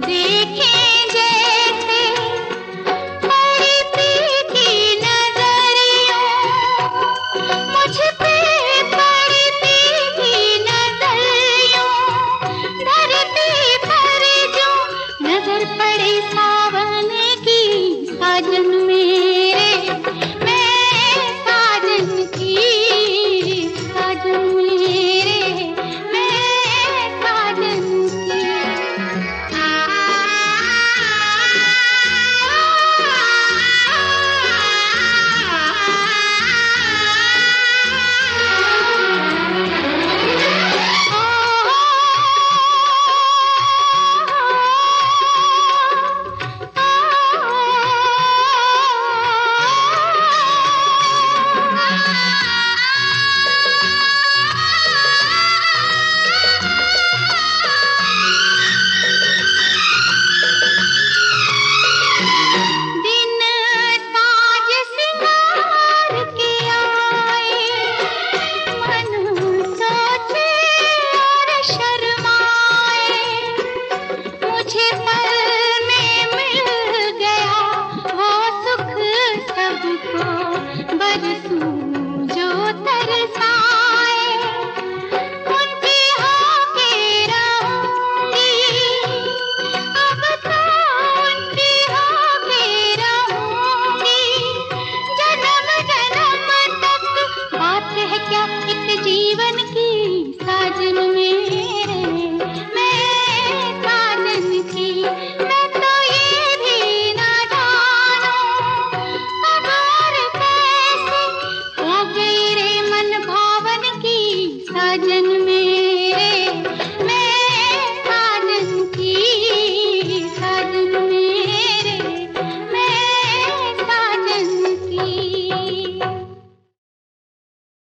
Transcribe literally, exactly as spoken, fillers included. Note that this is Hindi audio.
देखें जैसे बड़ी पीकी नजरियों, मुझ पे बड़ी पीकी नजरियों, धरती पर जो नजर पड़े सावन की साजन मेरे, मैं साजन की साजन मेरे, मैं साजन की। जीवन की साजन मेरे, मैं साजन की। मैं तो ये भी ना जानूं अब और कैसे हो गई रे मन भावन की साजन